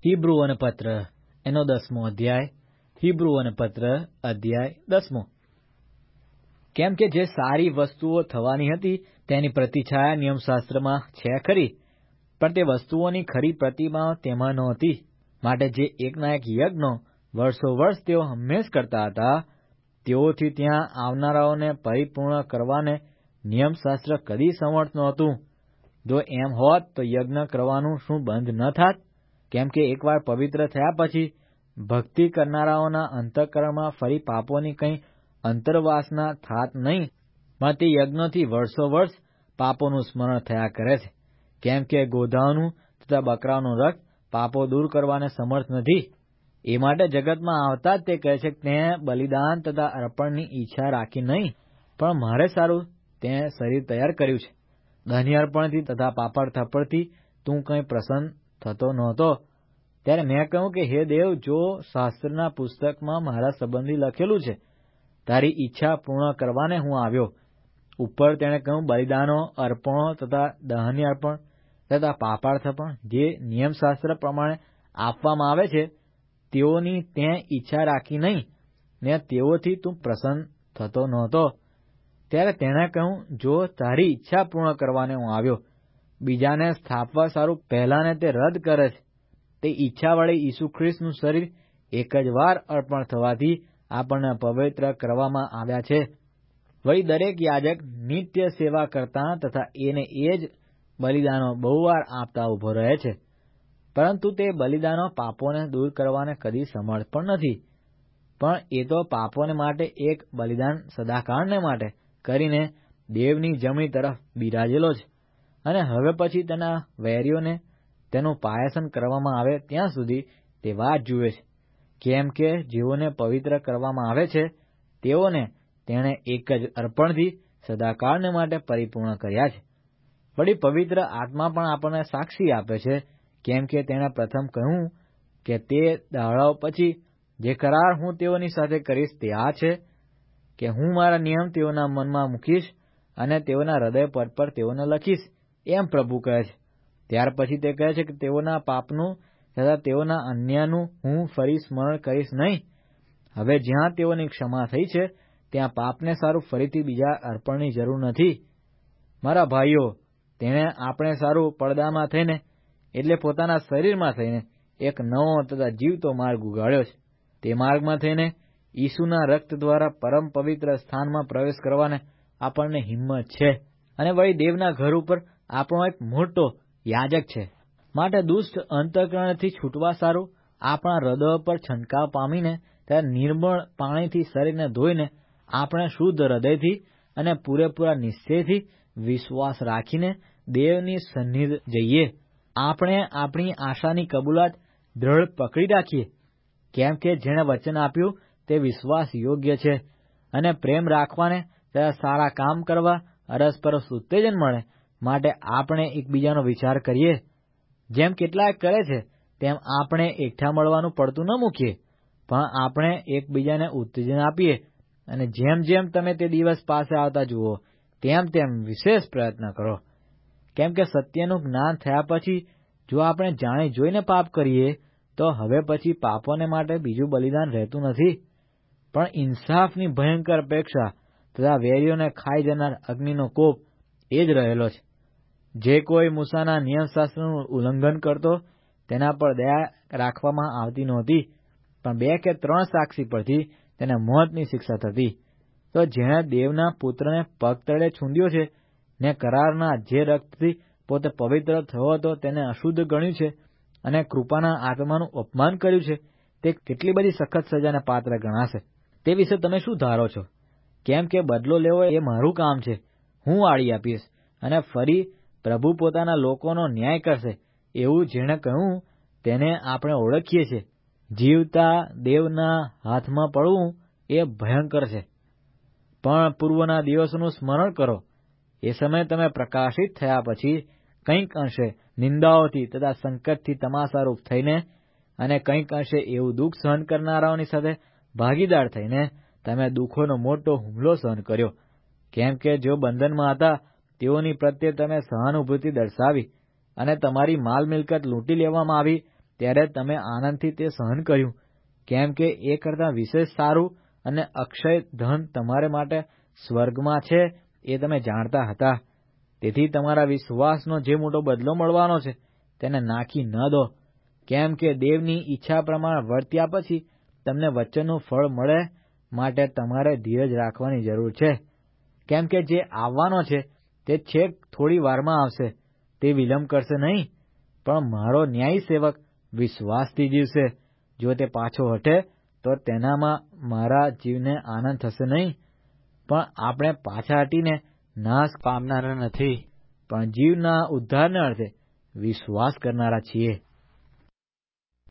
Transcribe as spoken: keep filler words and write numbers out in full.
હિબ્રુઓને પત્ર એનો દસમો અધ્યાય. હિબ્રુઓને પત્ર અધ્યાય દસમો. કેમ કે જે સારી વસ્તુઓ થવાની હતી તેની પ્રતિછાયા નિયમશાસ્ત્રમાં છે ખરી, પણ તે વસ્તુઓની ખરી પ્રતિમા તેમાં નહોતી. માટે જે એકના એક યજ્ઞો વર્ષો વર્ષ તેઓ હંમેશ કરતા હતા, તેઓથી ત્યાં આવનારાઓને પરિપૂર્ણ કરવાને નિયમશાસ્ત્ર કદી સમર્થ નહોતું. જો એમ હોત તો યજ્ઞ કરવાનું શું બંધ ન થાત? કેમ કે એકવાર પવિત્ર થયા પછી ભક્તિ કરનારાઓના અંતઃકરણમાં ફરી પાપોની કંઈ અંતર્વાસના થાત નહીં, પણ તે યજ્ઞોથી વર્ષો વર્ષ પાપોનું સ્મરણ થયા કરે છે. કેમ કે ગોધાઓનું તથા બકરાઓનું રક્ત પાપો દૂર કરવાને સમર્થ નથી. એ માટે જગતમાં આવતા જ તે કહે છે કે તેં બલિદાન તથા અર્પણની ઈચ્છા રાખી નહીં, પણ મારે સારું તે શરીર તૈયાર કર્યું છે. દહની અર્પણથી તથા પાપડ થપ્પડથી તું કંઈ પ્રસન્ન થતો નહોતો. ત્યારે મેં કહ્યું કે હે દેવ, જો શાસ્ત્રના પુસ્તકમાં મારા સંબંધી લખેલું છે, તારી ઈચ્છા પૂર્ણ કરવાને હું આવ્યો. ઉપર તેણે કહ્યું, બલિદાનો, અર્પણો તથા દહની અર્પણ તથા પાપડ થપ્પડ જે નિયમશાસ્ત્ર પ્રમાણે આપવામાં આવે છે, તેઓની તેં ઈચ્છા રાખી નહીં, ને તેઓથી તું પ્રસન્ન થતો નહોતો. ત્યારે તેણે કહ્યું, જો તારી ઈચ્છા પૂર્ણ કરવાને હું આવ્યો. બીજાને સ્થાપવા સારું પહેલાને તે રદ કરે છે. તે ઈચ્છાવાળી ઈસુ ખ્રિસ્તનું શરીર એક જ વાર અર્પણ થવાથી આપણને પવિત્ર કરવામાં આવ્યા છે. વળી દરેક યાજક નિત્ય સેવા કરતા તથા એને એ જ બલિદાનો બહુ વાર આપતા ઉભો રહે છે, પરંતુ તે બલિદાનો પાપોને દૂર કરવાને કદી સમર્થ પણ નથી. પણ એ તો પાપોને માટે એક બલિદાન સદાકાળને માટે કરીને દેવની જમણી તરફ બિરાજેલો છે, અને હવે પછી તેના વેરીઓને તેનું પાયસન કરવામાં આવે ત્યાં સુધી તે વાટ જુએ છે. કેમ કે જેઓને પવિત્ર કરવામાં આવે છે તેઓને તેણે એક જ અર્પણથી સદાકાળને માટે પરિપૂર્ણ કર્યા છે. વળી પવિત્ર આત્મા પણ આપણને સાક્ષી આપે છે, કેમ કે તેણે પ્રથમ કહ્યું કે તે દાડાઓ પછી જે કરાર હું તેઓની સાથે કરીશ તે આ છે કે હું મારા નિયમ તેઓના મનમાં મૂકીશ અને તેઓના હૃદય પટ પર તેઓને લખીશ, એમ પ્રભુ કહે છે. ત્યાર પછી તે કહે છે કે તેઓના પાપનું તથા તેઓના અન્યાયનું હું ફરી સ્મરણ કરીશ નહીં. હવે જ્યાં તેઓની ક્ષમા થઈ છે ત્યાં પાપને સારું ફરીથી બીજા અર્પણની જરૂર નથી. મારા ભાઈઓ, તેણે આપણે સારું પડદામાં થઈને એટલે પોતાના શરીરમાં થઈને એક નવો તથા જીવતો માર્ગ ઉગાડ્યો છે. તે માર્ગમાં થઈને ઈસુના રક્ત દ્વારા પરમ પવિત્ર સ્થાનમાં પ્રવેશ કરવાને આપણને હિંમત છે. અને વળી દેવના ઘર ઉપર આપણો એક મોટો યાજક છે. માટે દુષ્ટ અંતઃકરણથી છૂટવા સારું આપણા હૃદયો પર છંટકાવ પામીને ત્યારે નિર્મળ પાણીથી શરીરને ધોઈને આપણે શુદ્ધ હૃદયથી અને પૂરેપૂરા નિશ્ચયથી વિશ્વાસ રાખીને દેવની સન્નિધ જઈએ. આપણે આપણી આશાની કબૂલાત દ્રઢ પકડી રાખીએ, કેમ કે જેણે વચન આપ્યું તે વિશ્વાસ યોગ્ય છે. અને પ્રેમ રાખવાને તથા સારા કામ કરવા અરસપરસ ઉત્તેજન મળે માટે આપણે એકબીજાનો વિચાર કરીએ. જેમ કેટલાક કરે છે તેમ આપણે એકઠા મળવાનું પડતું ન મૂકીએ, પણ આપણે એકબીજાને ઉત્તેજન આપીએ. અને જેમ જેમ તમે તે દિવસ પાસે આવતા જુઓ તેમ તેમ વિશેષ પ્રયત્ન કરો. કેમ કે સત્યનું જ્ઞાન થયા પછી જો આપણે જાણી જોઈને પાપ કરીએ તો હવે પછી પાપોને માટે બીજું બલિદાન રહેતું નથી, પણ ઇન્સાફની ભયંકર અપેક્ષા તથા વેરીઓને ખાઈ જનાર અગ્નિનો કોપ એ જ રહેલો છે. જે કોઈ મૂસાના નિયમશાસ્ત્રનું ઉલ્લંઘન કરતો તેના પર દયા રાખવામાં આવતી નહોતી, પણ બે કે ત્રણ સાક્ષી પરથી તેને મોતની શિક્ષા થતી. તો જેણે દેવના પુત્રને પગ તળે છૂંદ્યો છે ને કરારના જે રક્તથી પોતે પવિત્ર થયો હતો તેને અશુદ્ધ ગણ્યું છે અને કૃપાના આત્માનું અપમાન કર્યું છે, તે કેટલી બધી સખત સજાને પાત્ર ગણાશે. તે વિશે તમે શું ધારો છો? કેમ કે બદલો લેવો એ મારું કામ છે, હું વાળી આપીશ, અને ફરી પ્રભુ પોતાના લોકોનો ન્યાય કરશે. એવું જેણે કહ્યું તેને આપણે ઓળખીએ છીએ. જીવતા દેવના હાથમાં પડવું એ ભયંકર છે. પણ પૂર્વના દિવસોનું સ્મરણ કરો. એ સમયે તમે પ્રકાશિત થયા પછી કંઈક અંશે નિંદાઓથી તથા સંકટથી તમાશારૂપ થઈને અને કંઈક અંશે એવું દુઃખ સહન કરનારાઓની સાથે ભાગીદાર થઈને તમે દુઃખોનો મોટો હુમલો સહન કર્યો. કેમ કે જો બંધનમાં હતા તેઓની પ્રત્યે તમે સહાનુભૂતિ દર્શાવી અને તમારી માલ મિલકત લૂંટી લેવામાં આવી ત્યારે તમે આનંદથી તે સહન કર્યું, કેમ કે એ કરતાં વિશેષ સારું અને અક્ષય ધન તમારે માટે સ્વર્ગમાં છે એ તમે જાણતા હતા. તેથી તમારા વિશ્વાસનો જે મોટો બદલો મળવાનો છે તેને નાખી ન દો, કેમ કે દેવની ઈચ્છા પ્રમાણે વર્ત્યા પછી તમને વચનનું ફળ મળે માટે તમારે ધીરજ રાખવાની જરૂર છે. કેમ કે જે આવવાનો છે તે છેક થોડી વારમાં આવશે, તે વિલંબ કરશે નહીં. પણ મારો ન્યાયી સેવક વિશ્વાસથી જીવશે. જો તે પાછો હટે તો તેનામાં મારા જીવને આનંદ થશે નહીં. પણ આપણે પાછા હટીને નાશ પામનારા નથી, પણ જીવના ઉદ્ધારને અર્થે વિશ્વાસ કરનારા છીએ.